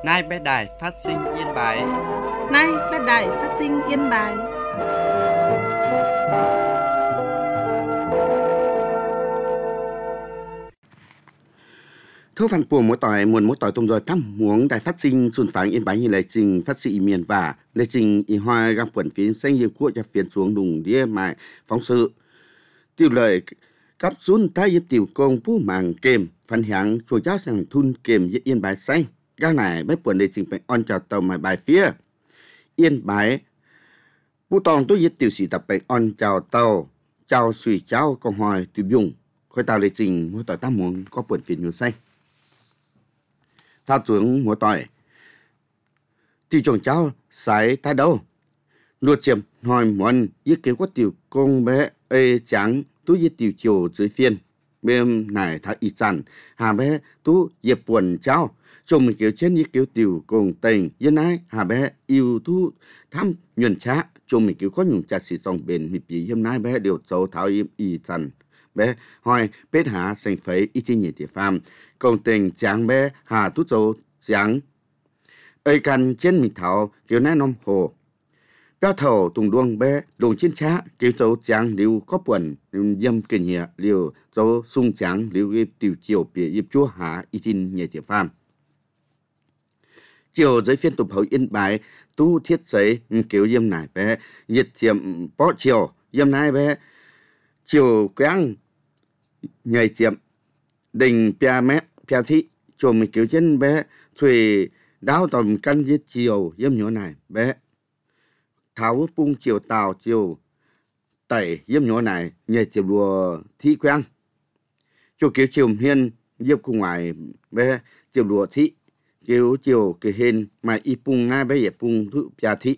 Nay bé đài phát sinh Yên Bái. Nay bé đài phát sinh Yên Bái. Thô phản của mỗi tỏi muốn mỗi tỏi tung rồi thăm muốn đài phát sinh xuân phán Yên Bái như lời trình phát sinh miền và lời trình y hoa gam quần phiến xanh yên quốc cho phiến xuống đùng đĩa mại phóng sự tiêu lời cấp xuống tay yên tiểu công phú màng kềm phản hạng chùa giáo sang thun kềm Yên Bái xanh các này bếp quần đề trình phải on chào tàu mài bài phía Yên Bái bố tòng tôi yên tiểu sĩ tập phải on chào tàu chào suy chào công hỏi tiểu dùng khơi tàu lời trình mỗi tỏi tam muốn có quần phiến nhiều xanh thao xuống mỗi tỏi thì chồng cháu sải thái đâu luật chiếm hỏi muốn ý kiến của tiểu công bé ê trắng tú ý tiểu chiều dưới phiên bên này thà y chăn hà bé tú dẹp buồn cháu chồng mình kiểu trên ý kiểu tiểu công tình yên ai hà bé yêu tú thăm nhuận chá chồng mình kiểu có nhung chả xì song bền mi bị hôm nay bé điều châu tháo im y chăn bé hỏi bết hạ sinh phấy y chi nhị địa phàm công tình trắng bé hà tú châu trắng ơi cần trên mình thảo kiểu nãy nôm hồ béo thầu tùng đuông bé đồn chiến trá kiểu châu trắng liu có buồn dâm kinh nhẹ liu châu sung trắng liu cái tiểu chiều bìa yếp chúa hạ y tin nhẹ địa phàm chiều giới phiên tục hậu Yên Bái tu thiết giấy kiểu yếm nải bé nhiệt tiệm bó chiều yếm nải bé chiều quang nhảy tiệm đình pia mét pia thị chùm mình kiểu trên bé thủy đáo tầm căn giết chiều yếm nhỏ này bé tháo bung chiều tàu chiều tẩy yếm nhỏ này nhảy chiều đùa thị quang cho kiểu chiều hiên yếm cùng ngoài bé chiều đùa thị kiểu chiều cái hiên mà y bung ngay bé yếm bung thụ pia thị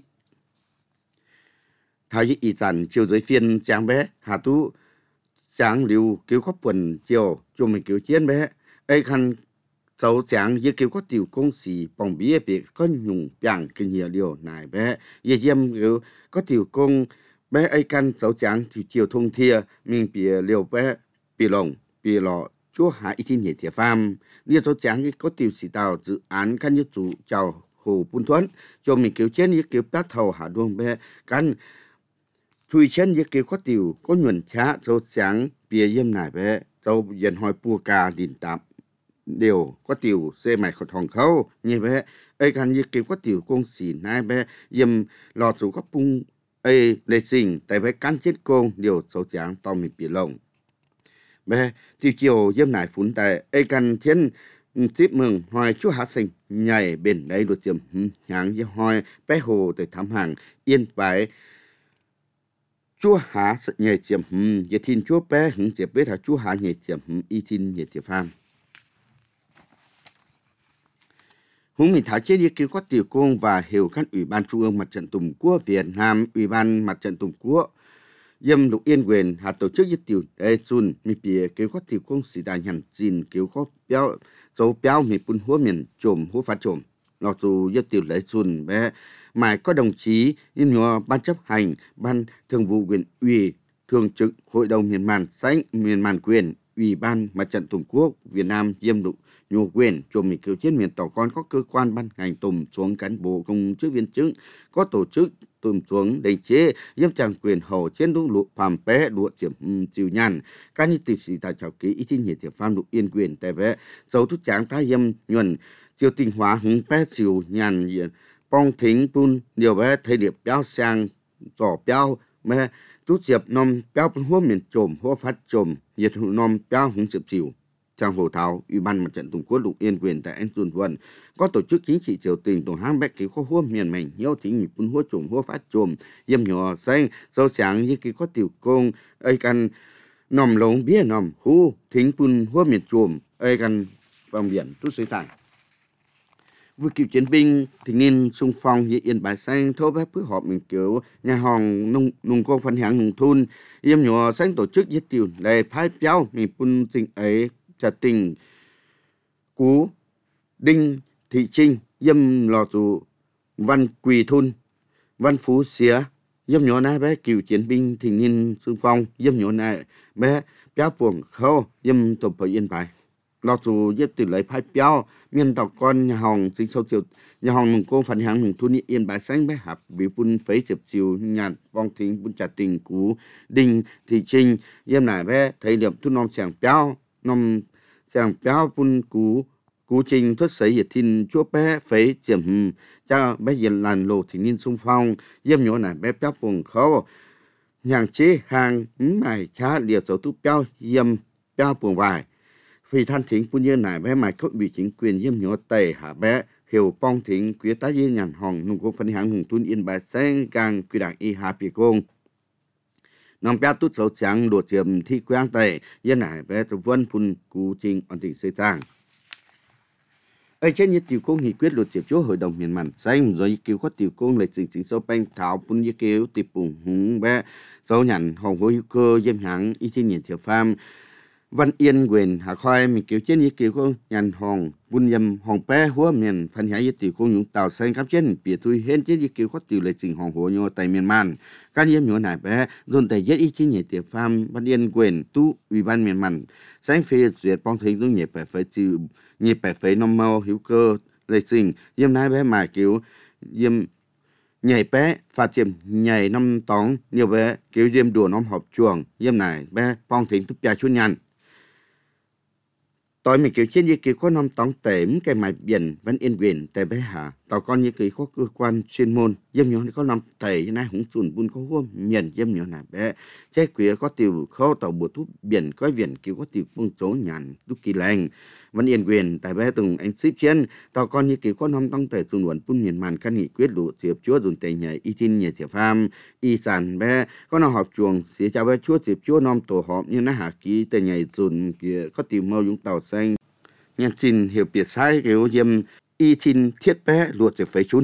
tháo y tần chiều giới phiên tráng bé hà tú tráng liu kiểu có quần chiều cho mình kiểu chiến bé ấy khăn cháu tráng như kiểu có tiểu công sĩ bỏng bía bị có nhung bảng kinh nhiều điều này bé như diêm kiểu có tiểu công bé ấy căn cháu tráng thì chiều thông thia mình bị liều bé bị lồng bị lọ chúa hạ ít tin nhiệt phàm như cháu tráng có tiểu sĩ tàu dự án căn như chủ chào hồ bún thuấn cho mình kiểu chiến như kiểu bác thầu hạ đuông bé căn thui chen như kiểu có tiểu có nhuận chá cháu tráng bìa yếm này bé cháu dần hỏi bùa cà đình tạm đều có tiểu xe mày khẩu thòng khâu như bé ấy gần như kiểu có tiểu công sĩ nai bé yếm lò chủ có bung ấy lệ sinh tại bé cắn chết công điều cháu tráng to mình bị lồng bé thì chiều yếm này phun tại ấy gần thiên tiếp mừng hỏi chúa hạ sinh nhảy bên đây đột tiệm nhàng như hỏi bé hồ tới thăm hàng Yên Bái chúa hạ sự nhảy tiệm giờ thiên chúa bé hứng tiệm bé thà chúa hạ nhảy tiệm y thiên nhảy tiệm phàm hùng mình thảo chế ý kiến có tiểu công và hiểu các ủy ban trung ương mặt trận Tổ quốc Việt Nam, ủy ban mặt trận Tổ quốc yếm lục yên quyền hạ tổ chức tiểu đại chun mi bìa kiểu có tiểu công sĩ đại hành trình kiểu có béo dấu béo mi bún húa miền trộm húa phát trộm nó dù yếm tiểu đại chun bé mà có đồng chí yếm nhỏ ban chấp hành ban thường vụ huyện ủy thường trực hội đồng miền màn quyền ủy ban mặt trận Tổ quốc Việt Nam yếm lục nhiều quyền cho mình kiểu chiến miền tàu con có cơ quan ban ngành tùm xuống cán bộ công chức viên chức có tổ chức tùm xuống đầy chế yếm trang quyền hầu trên đúng lụa phàm bé lụa chiếm chiều nhàn các như tỷ sĩ tại chào ký ý tin nhiệt phàm lụa yên quyền tại bé dấu thuốc tráng ta yếm nhuận chiều tinh hóa hứng bé chiều nhàn bong thính bun nhiều bé thay điệp béo sang giỏ béo mẹ tú diệp nom béo húa miền trộm húa phát trộm nhiệt hụ nom béo hứng diệp chiều trong hồ thảo ủy ban mặt trận Tổ quốc lục yên quyền tại anh Xuân Vân có tổ chức chính trị triều tình tổ hang bách ký có húa miền mình hiếu thính nhịp húa trộm húa phát trộm yếm nhỏ xanh rau sáng như ký có tiểu công ấy căn nòm lồng bía nòm hú thính bun húa miền trộm ấy căn vòng biển tú suy tải vừa cựu chiến binh thì nên xung phong như Yên Bái xanh thô bếp phước họp mình kiểu nhà hàng nông công phân hạng nông thôn yếm nhỏ xanh tổ chức như tiểu lệ phái béo mình bun tình ấy trả tình cú đinh thị trinh yếm lò tù văn quỳ thôn văn phú xía yếm nhỏ này bé cựu chiến binh thì nên xung phong yếm nhỏ này bé béo buồng khâu yếm tập ở Yên Bái lo dù giúp từ lấy phái béo miền tàu con nhà hồng sinh sâu chiều nhà hồng nông cô phần hàng nông thôn yên bãi xanh bé hạp bị bún phấy chụp chiều nhàn bong thính bún trà tình cú đình thị trinh yếm nải bé thấy điểm thu nom sàng béo bún cú trình thuất sấy nhiệt thiên chúa bé phấy chiếm cha bé yên làn lộ thì niên sung phong yếm nhỏ nải bé béo buồn khó nhàng chế hàng mải cha liệt dấu tu béo yếm béo buồn vải vì than thính bún yên nải bé mải khóc bị chính quyền yếm nhỏ tẩy hạ bé hiểu bong thính quý tá yên nhàn hồng nông cô phần hàng nông thôn yên bãi xanh càng quy đảng y hà bì công nông bé tút sầu trắng đột chiếm thi quang tẩy yên nải bé tập vân phun cú trình ổn định xây tăng ở trên những tiểu công nghị quyết luật tiếp chúa hội đồng miền màn xanh rồi cứu có tiểu công lịch trình sâu banh thảo phun như cứu tiệp bùng húng bé dấu nhận hồng hữu cơ diêm hãng y trên nhìn tiểu pham Văn Yên quyền hạ khoai mình kiểu trên như kiểu con nhàn hồng buôn yếm hồng bé húa miền phần hải tiểu công những tàu xanh cắm trên bìa thui hên trên như kiểu có tiểu lịch trình hồng hồ nhau tại miền man các yếm nhỏ nải bé dồn tại giết y trên nhảy tiểu pham Văn Yên quyền tu ủy ban miền man sáng phê duyệt bong thính đúng nhảy phải chịu nhảy phải nông màu hữu cơ lịch trình yếm nải bé mà kiểu yếm nhảy bé phát triển nhảy năm tóng nhiều bé kiểu yếm đùa nóm họp chuồng yếm nải bé bong thính túp gia chuôn nhàn tối mình kiểu trên như kiểu có năm tóng tếm cái mái biển vẫn yên quyền tại bé hà tàu con như kiểu có cơ quan chuyên môn dâm nhỏ có năm tẩy như này húng chuồn bún có hôm miền dâm nhỏ này bé trái quía có tiểu khâu tàu bùa thuốc biển có biển kiểu có tiểu phương chỗ nhàn lúc kỳ lành vẫn yên quyền tại bé từng anh ship trên tàu con như kiểu có năm tóng tẩy dùng luận bún miền màn căn nghị quyết lụ tiệp chúa dùng tẩy nhảy y tin nhảy tiệp pham y sản bé có nó họp chuồng xía chào bé chúa tiệp chúa nom tổ họp như nó hạ ký tẩy nhảy dùng kia có tiểu mâu dùng tàu xanh nhân trình hiểu biệt sai kiểu diêm y tin thiết bé luộc để phải chun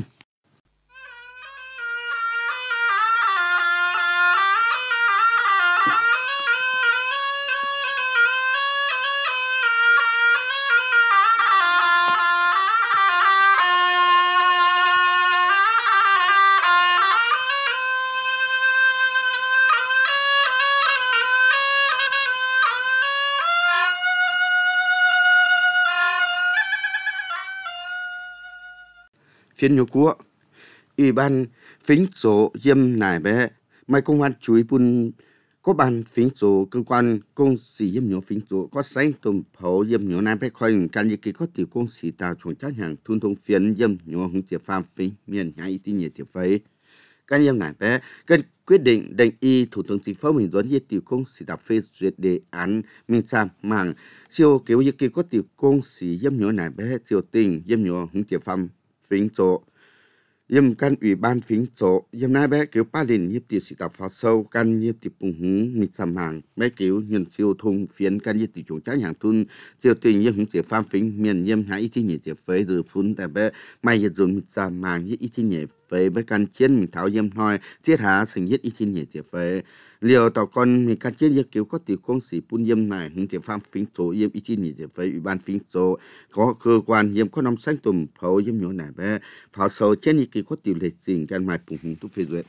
phiên nhục của ủy ban phính số yếm nải bé mai công an chuối bun có ban phính số cơ quan công sĩ yếm nhỏ phính số có sáng tôm phổ yếm nhỏ nải bé khoanh can như kỳ có tiểu công sĩ tàu chuồng trách hàng thun thông phiến yếm nhỏ hứng tiệp phàm phính miền nhai tin nhiệt tiệp phấy can yếm nải bé cần quyết định định y thủ tướng chính phủ mình dẫn như tiểu công sĩ tàu phê duyệt đề án mình sam mảng siêu kiểu như kỳ có tiểu công sĩ yếm nhỏ nải bé siêu tình yếm nhỏ hứng tiệp phàm phính số yếm căn ủy ban phính số yếm nai bé kiểu ba đình yếm tiệp sĩ tập phá sâu căn yếm tiệp bùng húng mịt sầm hàng bé kiểu nhân siêu thùng phiến căn yếm tiệp chuồng trái hàng thun siêu tình yếm húng tiệp pham phính miền yếm hái ít nhẹ tiệp phế từ phun tại bé mai yếm dùng mịt sầm hàng yếm ít nhẹ phế bé căn chiến mình tháo yếm hoi thiết hạ sinh yếm ít nhẹ tiệp phế liều tàu con mình căn chiến yếm kiểu có tiểu công sĩ bún yếm này húng tiệp pham phính số yếm ít nhẹ tiệp phế ủy ban phính số có cơ quan yếm có năm sáng tùm phổ yếm nhỏ này bé phá sâu trên như kỳ có tiểu lịch trình căn mai bùng húng túc phê duyệt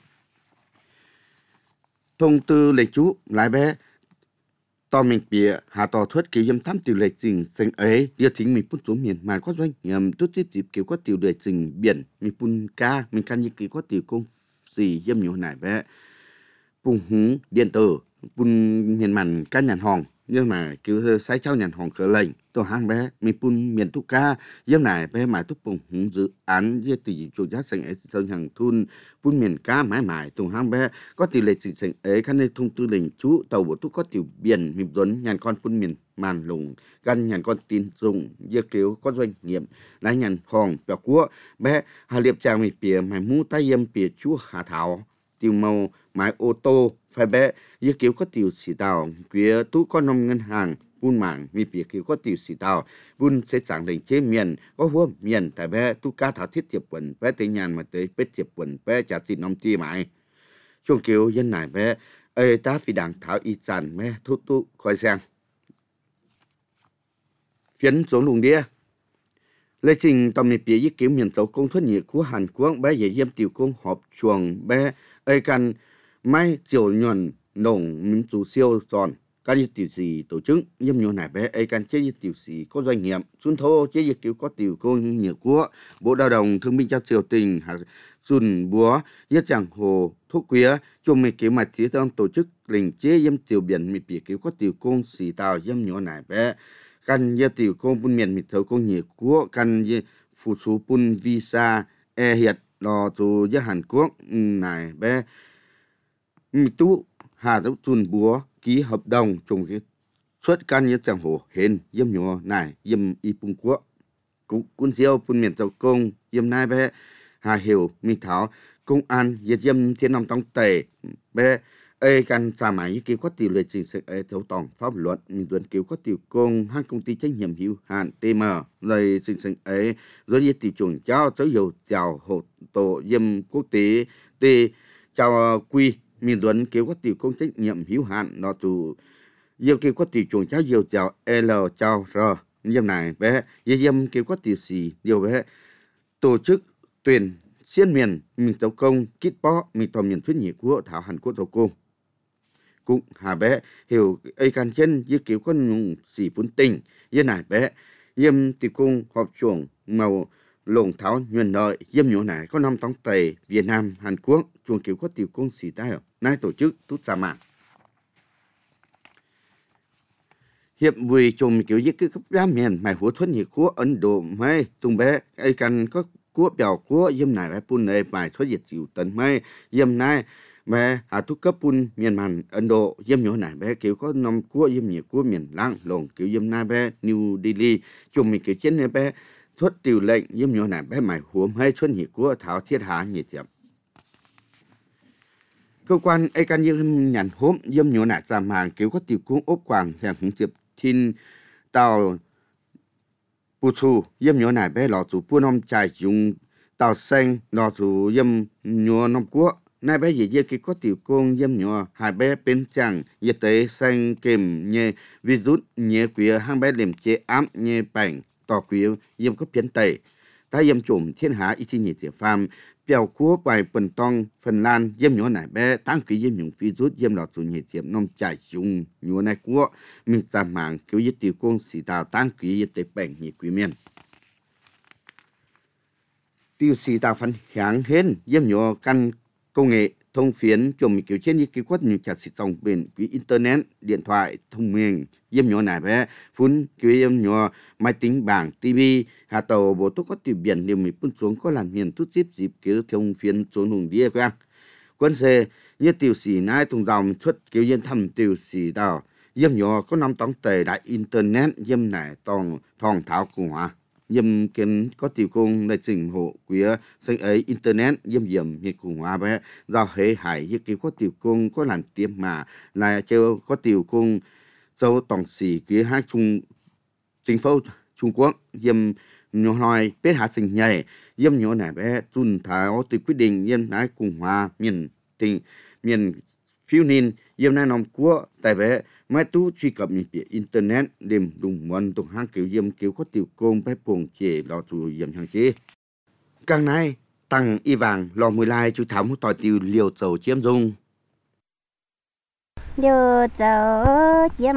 thông tư lệnh chú lại bé tòa mình bịa hạ tòa thuất kiểu yếm thăm tiểu lịch trình sinh ấy điều thính mình bún xuống miền mà có doanh nhầm tốt tiếp tiếp kiểu có tiểu lịch trình biển mình bún ca mình căn như kỳ có tiểu công sĩ yếm nhỏ này bé bùng húng điện tử bún miền màn căn nhàn hòn nhưng mà kiểu sai trao nhàn hòn khởi lệnh tôi hàng bé mình bún miền tu ca yếm này bé mãi túc bùng húng dự án với tỷ chủ giá sinh ấy sơn hàng thun bún miền ca mãi mãi tôi hàng bé có tỷ lệ sinh ấy khăn này thông tư lệnh chú tàu bộ túc có tiểu biển mình dẫn nhàn con bún miền màn lùng gan nhàn con tin dùng với kiểu có doanh nghiệp lái nhàn hòn bèo cua bé hà liệp chàng mình bìa mày mu tay yếm bìa chú hà thảo tiểu màu máy ô tô phải bé như kiểu có tiểu sĩ tàu quía tú có nông ngân hàng buôn mảng mi bìa kiểu có tiểu sĩ tàu buôn sẽ chẳng định chế miền có hua miền tại bé tú cá thảo thiết tiệp quần bé tới nhàn mà tới bết tiệp quần bé trả tiền nông ti mãi chung kiểu dân này bé ơi ta phi đảng thảo y chàn mẹ thu tu khỏi sang phiến xuống lùng đĩa lê trình tầm mi bìa như kiểu miền tàu công thuất nhiệt của Hàn Quốc bé dễ yếm tiểu công họp chuồng bé ơi căn mai chiều nhuận nồng mình chủ siêu giòn các tiểu sĩ tổ chức yếm nhiều này bé ấy can chế tiểu sĩ có doanh nghiệp xuân thô chế dịch cứu có tiểu công nhiều của bộ lao động thương binh cho triều tình xuân búa nhất chẳng hồ thuốc quía cho mình cứu mặt chế tâm tổ chức lình chế yếm tiểu biển mình bị cứu có tiểu công sĩ tàu yếm nhiều này bé can yếm tiểu công bún miền mình thấu công nhiều của can phụ số bún visa hiệt lò từ Hàn Quốc này bé mình tu hà đấu xuân búa ký hợp đồng trong cái xuất can như chẳng hồ hên yếm nhỏ này yếm y bung quốc cũng quân diêu quân miền tàu công yếm nai bé hà hiểu mi thảo công an yếm thiên nam tông tề bé ấy can trả máy kêu có tiểu lệ trình sự ấy theo tổng pháp luật mình tuân kêu có tiểu công hai công ty trách nhiệm hữu hạn TM lời trình sự ấy rồi đi tiểu chuẩn cháu giáo hiệu chào hộ tổ yếm quốc tế T chào quy mình tuân kêu có tiểu công trách nhiệm hữu hạn nó chủ yêu kêu có tiểu chuẩn cháu yêu chào L chào R yếm này bé yếm kêu có tiểu sĩ điều bé tổ chức tuyển xuyên miền mình tàu công kít bó mình tàu miền thuyết nhị của thảo Hàn Quốc tàu công cũng hà bé hiểu ấy can chân như kiểu con nhung xỉ phun tình như này bé yếm tiểu công họp chuồng màu lồng tháo nhuần đợi yếm nhổ này có năm tông tây Việt Nam Hàn Quốc chuồng kiểu có tiểu công xỉ tai nay tổ chức tút ra mạng hiệp vui chùm kiểu như cái cấp giá miền mày hủa thuần nhị của Ấn Độ mấy tung bé ấy can có của biểu của yếm này bé pun này mày thuần nhiệt chịu tận mấy yếm này bé thu cấp pun miền màn Ấn Độ yếm nhỏ này bé kiểu có năm của yếm nhiều của miền Lăng lồng kiểu yếm này bé New Delhi chùm mình kiểu trên này bé thuất tiểu lệnh yếm nhỏ này bé mày huống hay thuần nhiệt của thảo thiết hạ nhiệt tiệm cơ quan ai can yếm nhàn hôm yếm nhỏ này giảm hàng kiểu có tiểu cung ốp quàng hàng hướng tiệp thiên tàu bù chu yếm nhỏ này bé lọ chủ buôn ông trải dùng tàu xanh lọ chủ yếm nhỏ năm của nay bé gì kia có tiểu công yếm nhỏ hai bé bên chẳng y tế xanh kèm nhẹ virus nhẹ quỷ hang bé liềm chế ám nhẹ bảnh tỏ quỷ yếm có biến tẩy ta yếm chủng thiên hạ ít nhiệt địa phàm biểu của bài phần tông Phần Lan yếm nhỏ này bé tăng quỷ yếm nhung virus yếm lọt chủ nhiệt diệm nông trải dùng nhỏ này của mình giảm mạng kiểu y tiểu công sĩ tàu tăng quỷ y tế bảnh nhị quỷ miền tiêu sĩ tàu phân hạng hên yếm nhỏ căn công nghệ thông phiến chùm kiểu trên như kiểu quất như chặt xịt dòng bền quỹ internet điện thoại thông minh yếm nhỏ này bé phun kiểu yếm nhỏ máy tính bảng tivi hạ tàu bộ tốt có tiểu biển điều mình phun xuống có làn miền tút zip dịp kiểu thông phiến xuống hùng đĩa quen quân xe như tiểu sĩ nai thùng dòng xuất kiểu yên thầm tiểu sĩ tàu yếm nhỏ có năm tống tề đại internet yếm này tòng thòng thảo cùng hòa yếm kiến có tiểu công đại trình hộ quía sinh ấy internet yếm yếm như cùng hòa bé do hệ hải như kiểu có tiểu công có làm tiêm mà là chơi có tiểu công châu tổng sĩ quía hai trung chính phủ Trung Quốc yếm nhỏ nói biết hạ sinh nhảy yếm nhỏ này bé tuân thảo từ quyết định yếm nái cùng hòa miền phiêu nín yếm nái nòng của tại bé mai tu truy cập những phía internet đêm đùng mòn tục hang kiểu yếm kiểu có tiểu công bé buồng chế lò chủ yếm hàng chế càng nay tăng y vàng lò mùi lai chú thám hút tỏi tiêu liều dầu chiếm dung liều dầu chiếm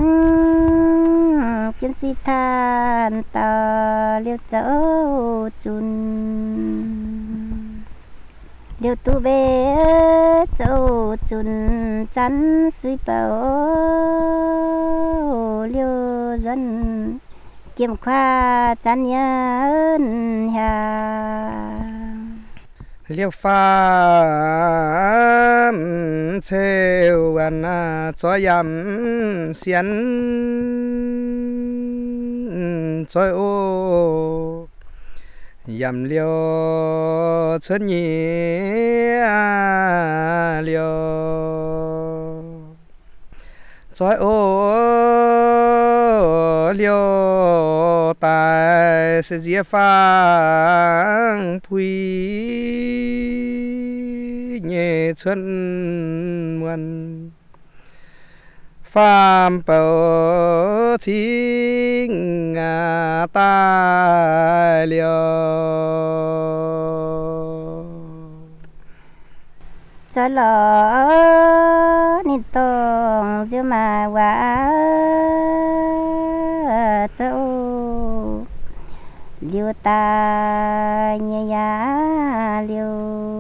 kiến si than tờ liều dầu chun liều tu bê dầu chun chắn suy bảo liều dân kiếm khoa chắn nhân hà liều pha theo anh cho yam xiên cho ô yam liều chân nhị liều cho ô liều tài sẽ dễ phang phui nhẹ chân muôn phàm bảo thiên ta liều cho lỡ tông dư mà quá châu liêu ta nhẹ giá liêu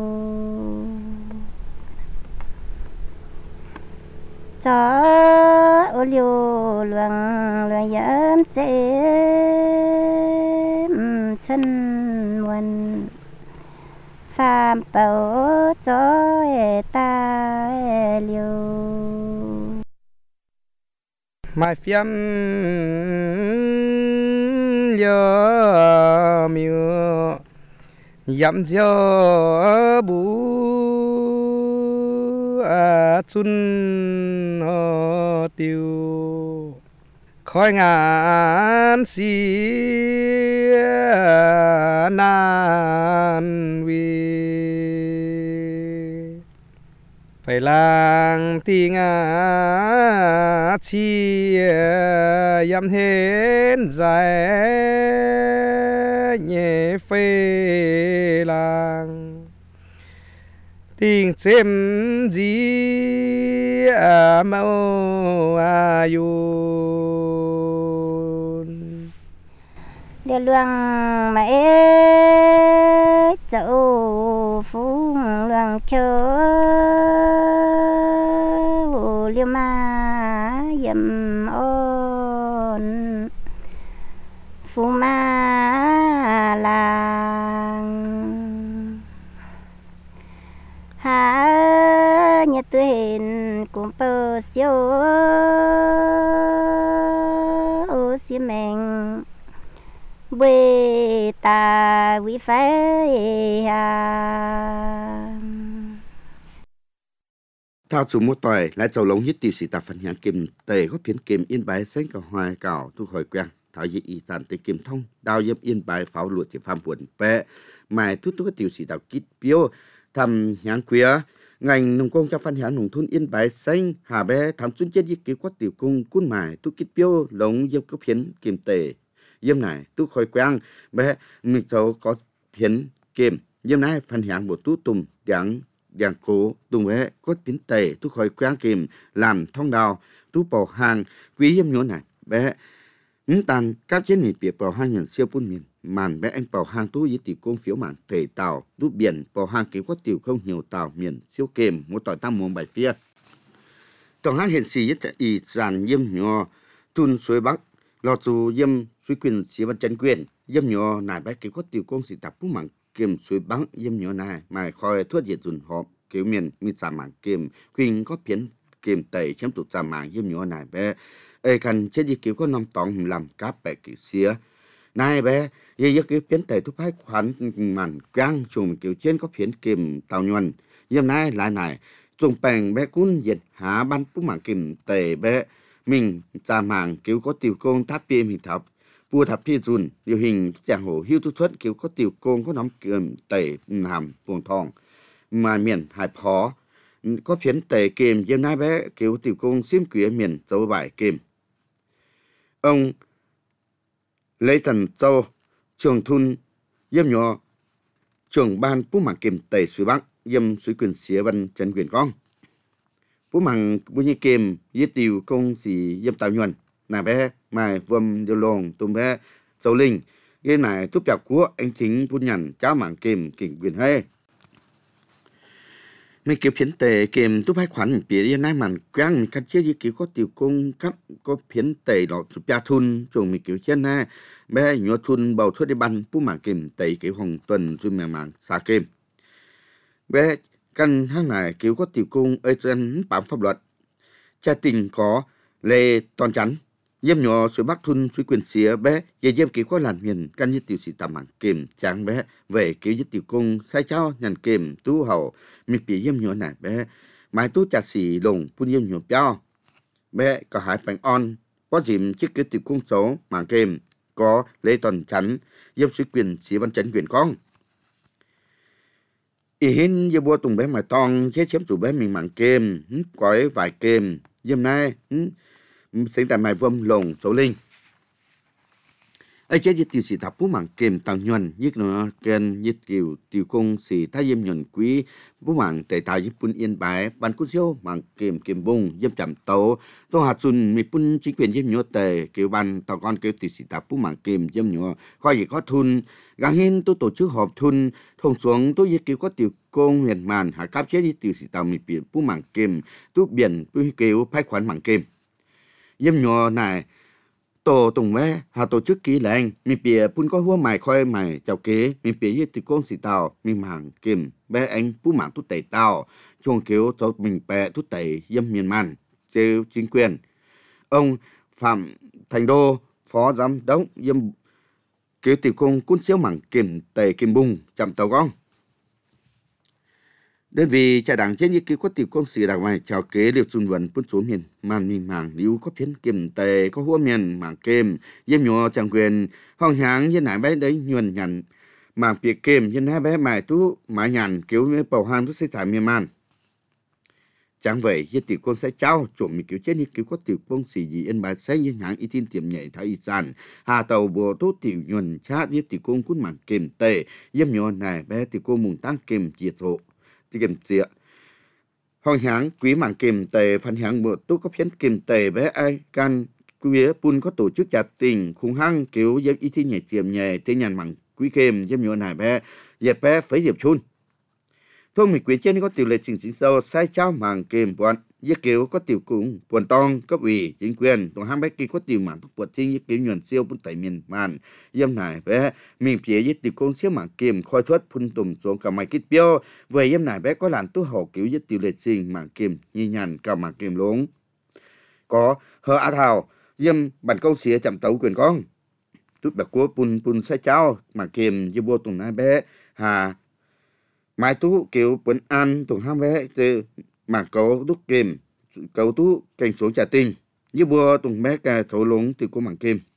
cho ô liêu luồng luồng yếm chế chân muôn phạm bảo cho ta liêu mai phiếm liêu miêu yếm gió bù chun tiêu khói ngàn xì nan vi phải lang ti ngã chi yam hên dài nhẹ phê lang tình xem gì mau ayun để luang mà châu phú luang châu liêu ma yếm ôn phú ma làng há nhật tư hình cũng bơ siêu ô xí mình bê ta quý phái thao chủ một tỏi lại trầu lống hít tiêu sĩ ta phần nhãn kim tề có phiến kim yên bài xanh cả hoài cào thu khỏi quen thảo dị y tàn tề kim thông đào yếm yên bài pháo lụa chỉ phàm buồn vẽ mài thút cái tiêu sĩ tàu kít biếu thầm nhãn quía ngành nông công cho phân nhãn nông thôn yên bài xanh hà bé thầm chuyên chết y cứu quát tiểu cung cún mài tu kít biếu lống yếm có phiến kim tề yếm này tu khỏi quen bé mình cháu có phiến kim yếm này phân nhãn bộ tu tùm đảng đảng cố tung bé có biến tề tu khỏi quen kìm làm thông đào tu bỏ hàng quý yếm nhốn này bé tàn các chiến này việc bỏ hàng nhận siêu phun miền màn bé anh bỏ hàng tu với tiểu công phiếu màn thể tàu tu biển bỏ hàng kiểu có tiểu không nhiều tàu miền siêu kềm một tỏi tam muôn bài phía tổng hàng hiện sĩ nhất ý giàn yếm nhỏ tuôn suối bắc lọt dù yếm suối quyền sĩ văn chân quyền yếm nhỏ nải bé kiểu có tiểu công sĩ tập phú mạng kiềm suối bắc yếm nhỏ này mà khỏi thuốc diệt dùn họp kiểu miền mi giảm mạng kiềm quyền có phiến kiềm tẩy chém tụt giảm mạng yếm nhỏ này bé ê khăn chết gì kiểu có năm tòng làm cáp bè kiểu xía này bé giờ kiểu phiến tẩy thu phái khoản màn quang chùm kiểu trên có phiến kiềm tàu nhuần yếm này lại này dùng bèn bé cún dịch hạ ban phú mạng kiềm tẩy bé mình giảm mạng kiểu có tiểu công tháp piêm hình thập vua thập phi dùn điều hình giang hồ hiu tu xuất kiểu có tiểu công có nắm kiềm tẩy làm buồng thòng mà miền hải phó có phiến tẩy kiềm yếm này bé kiểu tiểu công xiêm quía miền dấu bài kiềm ông Lê Thần Châu trường thun yếm nhỏ trường ban phú mạng kiềm tẩy suối bắc yếm suối quyền xía văn trần quyền con phú mạng bùi nhị kiềm yết tiểu công gì yếm tàu nhuần nà bé mài vâm điều lồng tùm bé dầu linh cái này túp chọc của anh chính phun nhằn cháu mạng kiềm kỉnh quyền hê mấy kiểu phiến tề kiềm túp hai khoản bìa yên nay màn quang mình cắt chia như kiểu có tiểu công cấp có phiến tề đó chụp gia thun chuồng mình kiểu trên này bé nhỏ thun bầu thuốc đi bắn phú mạng kiềm tề kiểu hồng tuần rồi màng xa kiềm bé căn hàng này kiểu có tiểu công ở trên bám pháp luật cha tình có lê toàn chắn yếm nhỏ suối bắc thun suối quyền xía bé giờ yếm kiểu có làn miền căn như tiểu sĩ tạm mạng kiềm tráng bé về kiểu như tiểu công sai cháu nhàn kiềm tu hậu mình bị yếm nhỏ này bé mai tu chặt xì lồng phun yếm nhỏ béo bé có hải bánh on có dìm chiếc kiểu tiểu công số mạng kiềm có lê toàn chắn yếm suối quyền xía văn chấn quyền con ý hin như bua tùng bé mà tòng chế chém chủ bé mình mạng kiềm có vài kiềm yếm này sinh tại mày vâm lồng số linh ai chế dịch tiểu sĩ tháp phú mạng kềm tăng nhuần nhất nó kênh dịch tiểu công sĩ thái yếm nhuần quý phú mạng tệ tài giúp pun yên bái ban cú siêu mạng kềm bung yếm chậm tấu tô hạt xuân mi pun chính quyền yếm nhua tề kiểu ban tàu con kiểu tiểu sĩ tháp phú mạng kềm yếm nhua coi gì có thun gắng hiên tôi tổ chức họp thun thông xuống tôi dịch kiểu có tiểu công huyền màn hạ cáp chế dịch tiểu sĩ tàu mi biển phú mạng kềm tu biển tu kiểu phái khoản mạng kềm yếm nhua này tổ tùng vé hà tổ chức ký lệnh mi bìa pun có hua mài khoi mài chào kế mi bìa như từ con xì tàu mi mảng kìm bé anh phú mảng tút tẩy tàu chuông kiếu cho mình bè tút tẩy dâm miền man trêu chính quyền ông Phạm Thành Đô phó giám đốc dâm kiếu tiểu công cún xíu mảng kìm tẩy kìm bung chậm tàu con đơn vị trại đảng trên như kêu có tiểu công sĩ đảng ngoài chào kế liều xuân vận pun số miền man mi mảng liu có phiến kiềm tề có hua miền mảng kem yếm nhọ chẳng quyền hong háng như nãy bé đấy nhuần nhằn mảng bìa kem như nãy bé mài tú mái nhàn kiểu như bầu hang tú xây giải miền man chẳng vậy như tiểu công sẽ trao trộm mi kiểu trên như kêu có tiểu công sĩ gì yên bài xây như háng y tin tiệm nhảy thái y sản hà tàu bùa tú tiểu nhuần chát như tiểu công cún mảng kem tề yếm nhọ này bé tiểu công mùng tăng kem chia thổ kiềm tịa hong háng quý mảng kiềm tề phần háng một tú có phiến kiềm tề bé ai can quý pun có tổ chức chặt tình khung hăng kiểu dép y thi nhảy tiềm nhảy tên nhàn mảng quý kiềm dép nhựa này bé dẹp bé phải dẹp chun thôi mình quý trên có tiểu lệ chỉnh sâu sai trao mảng kiềm bọn dép kiểu có tiểu cùng buồn tong cấp ủy chính quyền tổng hang bé kia có tiểu mảng buồn thiên dép kiểu nhuần siêu pun tẩy miền man dép này bé mình phía dép tiểu công siêu mảng kiềm khoi thoát pun tùm xuống cả mày kít biêu về dép này bé có làn tu hậu kiểu dép tiểu lệ chỉnh mảng kiềm nhì nhàn cả mảng kiềm lúng có hờ a thảo dép bản công xía chậm tấu quyền con tút bạc của pun sai trao mảng kiềm dép bua tùng này bé hà mai tú kiểu bún ăn tùng hang bé từ mà cấu đúc kìm cấu tú cành xuống trà tinh như bùa tùng bé cà thấu lúng từ cô mảng kim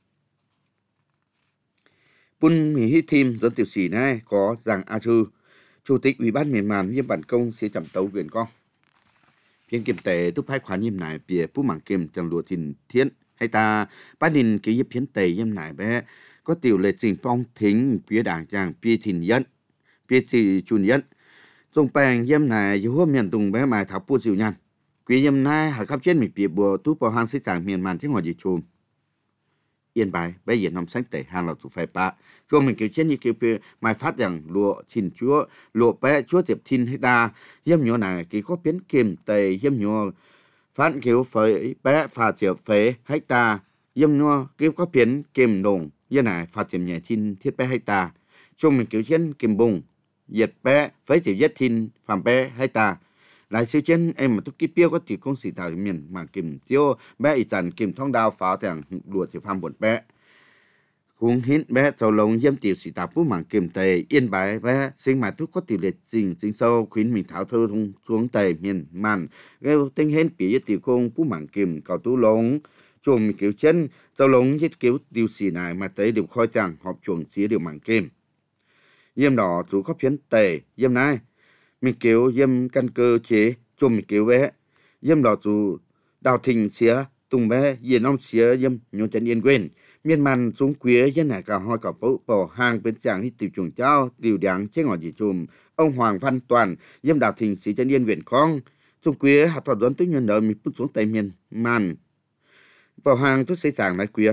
pun mi hít thêm dân tiểu sĩ này có rằng a chư chủ tịch ủy ban miền màn như bản công sẽ chậm tấu quyền con phiên kiểm tề túc phái khoán nhiệm này bìa phú mảng kim chẳng lụa thìn thiên hay ta ban đình ký phiến tề nhiệm này bé có tiểu lệ trình phong thính phía đảng chàng phía thìn dân phía thị chun dân trong bang yếm này dù hôm miền tùng bé mài thảo pu diệu nhàn quý yếm này hạ khắp trên mình bìa bùa tú bảo hàng xây sản miền màn thế ngồi gì chùm yên bài bé yên năm sáng tệ hàng là tụ phải bạ cho mình kiểu trên như kiểu mài phát rằng lụa thìn chúa lụa bé chúa tiệp thìn hay ta yếm nhỏ này kỳ có biến kiềm tề yếm nhỏ phát kiểu phải bé phà tiệp phế hay ta yếm nhỏ kiểu có biến kiềm đồng yếm này phà tiệp nhẹ thìn thiết bé hay ta cho mình kiểu trên kiềm bùng dệt bé phải chịu dết thìn phạm bé hay ta lại siêu trên em mà tôi kịp tiêu có tiểu công sĩ tạo miền mà kìm tiêu bé ý chẳng kìm thông đào pháo thằng đùa thì phạm buồn bé cũng hít bé tàu lồng dâm tiểu sĩ tạo phú mảng kìm tề yên bái bé sinh mà tôi có tiểu liệt trình sinh sâu khuyến mình tháo thơ thông xuống tề miền màn gây tinh hên bị tiểu công phú mảng kìm cầu tú lồng chuồng kiểu chân tàu lồng dết kiểu tiểu sĩ này mà tới đều khoi chẳng họp chuồng xía đều mảng kìm yếm đỏ chú có phiến tề yếm này mình kiểu yếm căn cơ chế chôm mình kiểu bé yếm đỏ chú đào thình xía tung bé yên ông xía yếm nhô chân yên quên miền màn xuống quế dân này cả hoi cả bỏ hàng bên chàng hít tiểu chuồng trao tiểu đáng chế ngọt gì chùm ông Hoàng Văn Toàn yếm đào thình xí chân yên viện con xuống quế hạt thọ đón tới nhân đời mình bước xuống tây miền màn bỏ hàng tôi xây sàng lại quế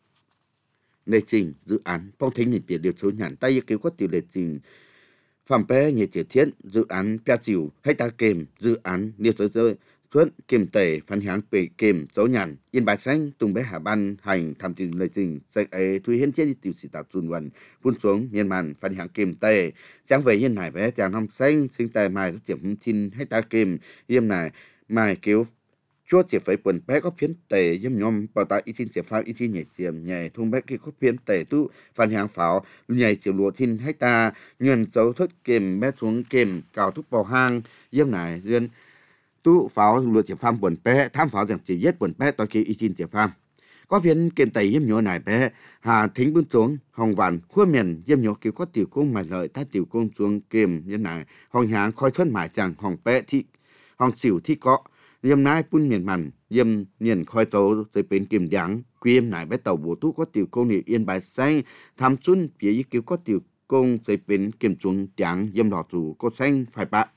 lệ trình dự án phong thính nhìn biệt điều số nhàn tay kêu có tiểu lệ trình phạm bé nhiệt chỉ thiết dự án pia chiều hay ta kèm dự án điều số rơi suốt kèm tề phản háng về kèm số nhàn yên bài xanh tung bé hà ban hành tham tin lệ trình xây ấy thui hiến chết tiểu sĩ tạo tuần vận phun xuống miền màn phản háng kèm tề chẳng về yên này bé chàng năm xanh sinh tài mài rất tiệm tin hay ta kèm yêm này mài kêu chúa chỉ phải buồn bé có phiến tề yếm nhom bảo ta ít tin chỉ pháo ít tin nhảy tiềm nhảy thung bé kia có phiến tề tu phản hàng pháo nhảy chiều lúa tin hay ta nhường dấu thất kềm bé xuống kềm cào thúc vào hang yếm này duyên tu pháo lúa chỉ phàm buồn bé tham pháo rằng chỉ giết buồn bé tôi kia ít tin chỉ phàm có phiến kềm tề yếm nhọ này bé hà thính bước xuống hồng vạn khuôn miền yếm nhọ kiểu có tiểu công mài lợi ta tiểu công xuống kềm như này hồng hàng khói xuân mài chẳng hồng bé thi hồng xỉu thi có yếm nái pun miền mặn yếm miền khói tàu rồi bên kiểm giảng quyêm nải bé tàu bộ tú có tiểu công niệm yên bài xanh tham xuân phía ý cứu có tiểu công rồi bên kiểm chuẩn giảng yếm đỏ chủ có xanh phải bạ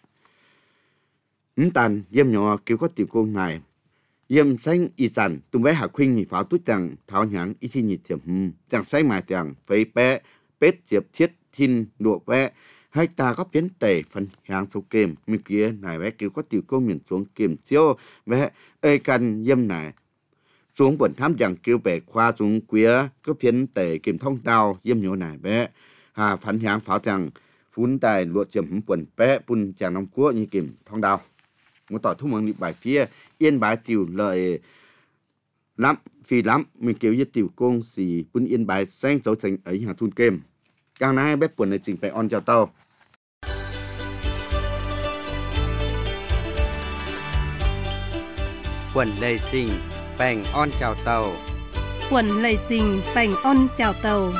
tàn yếm nhỏ cứu có tiểu công này yếm xanh y sản tung bé hạ khuynh nhị pháo tút chẳng tháo nhãn y thi nhị tiệm chẳng xanh mài chẳng phấy bé bết diệp thiết thiên nụa bé hai ta có biến tệ phần hàng số kềm mi kia này bé cứu có tiểu công miền xuống kềm chiếu bé ê căn yếm này xuống bẩn tham chẳng cứu bé khoa xuống quía có biến tệ kềm thông tao yếm nhỏ này bé hà phần hàng pháo chẳng phun tài lụa chấm bẩn bé pun chẳng nông cua như kềm thông tao một tỏi thúc mừng bài phía yên bài tiểu lợi lắm phi lắm mình kêu với tiểu công xì pun yên bài xanh dấu thành ấy hàng thun kem càng nay bếp buồn này chỉnh phải on chào tàu quần lây trình bèn on chào tàu quần lầy trình bành on chào tàu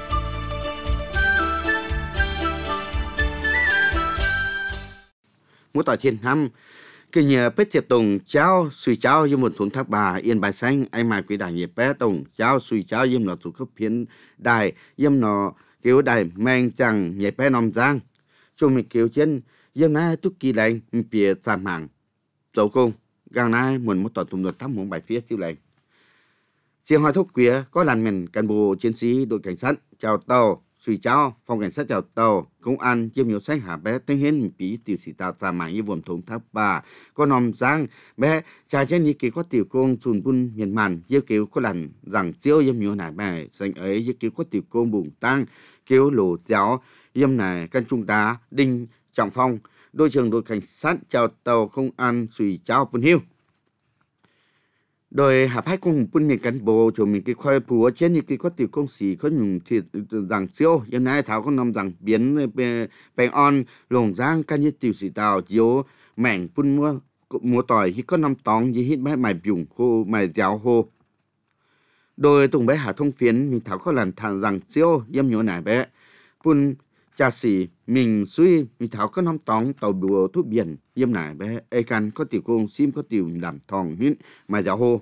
một tỏi trên năm cái nhà bếp tiệp tùng cháu suy cháu như một thùng thác bà yên bài xanh ai mà quý đại nhiệt bé tùng cháu suy cháu yếm nó tụ cấp phiến đài yếm nó kiểu đài mang chẳng nhiệt bé nòng giang chung mình kiểu trên yếm nái túc kỳ lạnh bìa giảm hàng dấu công gang nái muốn một tỏi tùng được thăm muốn bài phía siêu lạnh chiếc hoa thúc quía có làn mình cán bộ chiến sĩ đội cảnh sát chào tàu suy cháu phòng cảnh sát chào tàu công an yếm nhiều sách hạ bé tên hiến bí tiểu sĩ tạo ra mạng như vùng thùng tháp bà có nòm giang bé trà trên như kỳ có tiểu công chùn bun miền màn yêu kiểu có làn rằng chiếu yếm nhiều nải bài dành ấy yêu kiểu có tiểu công bùng tăng kiểu lỗ giáo yếm này căn trung tá đinh trọng phong đội trưởng đội cảnh sát chào tàu công an suy cháu bun hiu đôi hạ phái cùng bún miền cán bộ cho mình cái khoai phù trên như cái có tiểu công sĩ có nhung thịt rằng chiếu hiện nay thảo có nằm rằng biến bèn on lồng giang can như tiểu sĩ tàu chiếu mảnh bún mua tỏi khi có nằm tòng như hít bé mày dùng khô mày giáo hô đôi tùng bé hạ thông phiến mình thảo có lần thằng rằng chiếu yếm nhổ nải bé bún cha sĩ mình suy mình thảo có nằm tòng tàu đùa thuốc biển yếm nải bé ai can có tiểu công sim có tiểu làm thòng hít mày giáo hô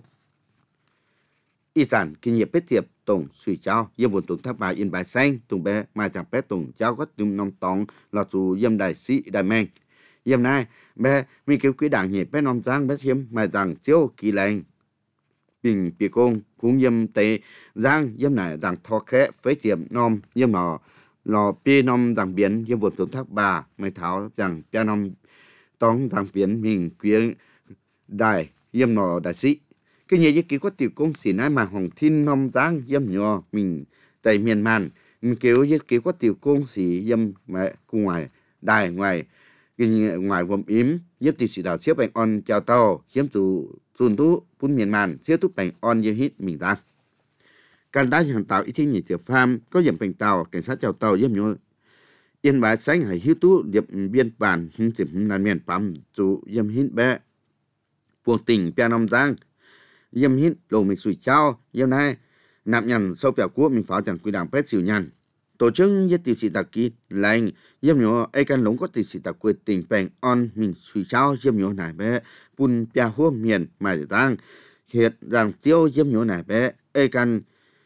y sản kinh nghiệm bếp tiệp tổng suy cháu yếm vốn tổng tháp bà yên bài xanh tùng bé mà chẳng bé tổng cháu có tùng nòng tòng là dù yếm đại sĩ đại men yếm này bé mình kêu quý đảng nhịp bé nòng giang bé hiếm mà rằng chiếu kỳ lành bình bì công cũng yếm tế giang yếm này rằng thọ khẽ phế tiệm nòm yếm nó lò pi nòm rằng biến yếm vốn tổng tháp bà mày tháo rằng bé nòm tòng rằng biến mình quyến đại yếm nó đại sĩ cái nhà cái có tiểu công sĩ nãy mà hồng thiên nông giang yếm nhỏ mình tại miền màn mình kêu cái có tiểu công sĩ yếm mẹ ngoài đài ngoài cái ngoài vùng yếm yếm tiểu sĩ đào xếp bành on chào tàu yếm chủ xuân thú phun miền màn xếp thú bành on yếm hít mình giang can đá hàng tàu ít thiên nhị tiểu farm có yếm bành tàu cảnh sát chào tàu yếm nhỏ yên bái xanh hay hiếu tú điệp biên bản hình tiệm là miền phạm chủ yếm hít bé buông tỉnh bia nông giang yếm hít lộ mình sủi trao yếm này nạp nhằn sau bèo quốc mình pháo chẳng quy đảng pet xỉu nhằn tổ chức nhất tiểu sĩ đặc ký lành yếm nhỏ ai can lống có tiểu sĩ đặc quy tỉnh bèn on mình sủi trao yếm nhỏ này bé bun bia hô miền mà tăng hiện rằng tiêu yếm nhỏ này bé ai can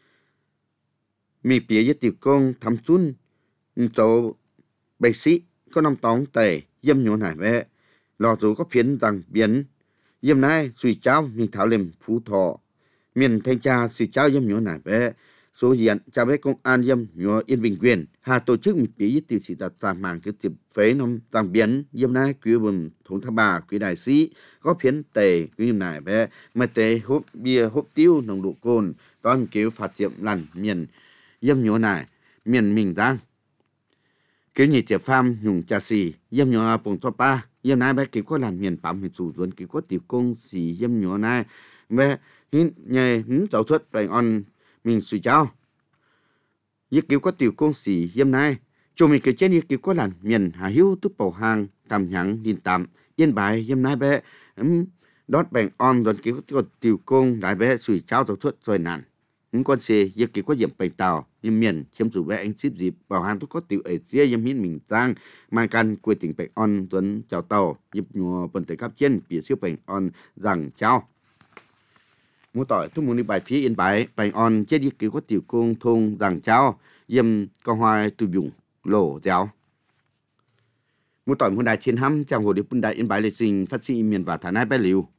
mi bia nhất tiểu công thăm xuân chỗ bác sĩ có năm tóng tề yếm nhỏ này bé lò dù có phiến rằng biến yếm này suy cháu mình thảo liềm phú thọ miền thanh tra suy cháu yếm nhỏ này bé số hiện cha bé công an yếm nhỏ yên bình quyền hà tổ chức một tí tiểu sĩ đặt ra mạng cái tiệp phế nông tăng biến yếm này quý vùng thôn tháp bà quý đại sĩ có phiến tề quý yếm này bé mà tề hộp bia hộp tiêu nồng độ cồn toàn kiểu phạt tiệm lằn miền yếm nhỏ này miền mình giang kiểu nhị tiệp farm nhung cha sĩ yếm nhỏ bồng thọ ba yếm này bé kiểu có làm miền phạm miền chủ duẩn kiểu có tiểu công sĩ yếm nhỏ này bé hít nhảy tàu thuật bành on mình suy cháu yết kiểu có tiểu công sĩ yếm này cho mình kiểu trên yết kiểu có làm miền hà hiếu túp bầu hàng tạm nhẵng điền tạm yên bài yếm này bé đót bành on duẩn kiểu có tiểu công đại bé suy cháu tàu thuật rồi nản con xe yết kiểu có diệm bành tàu yếm miền chiếm chủ vẽ anh ship dịp bảo hàng thuốc có tiểu ở chia yếm hiến mình giang mang can quê tỉnh Bạch On tuấn chào tàu yếm nhùa bần tới cấp trên bìa siêu Bạch On rằng chào mua tỏi thu muốn đi bài phía yên bài Bạch On chết đi cứu có tiểu cung thôn rằng chào yếm con hoa tùy dụng lỗ giáo mua tỏi mua đài trên hăm trong hồ điệp bún đại yên bài lịch trình phát sinh miền và thả nai bé liu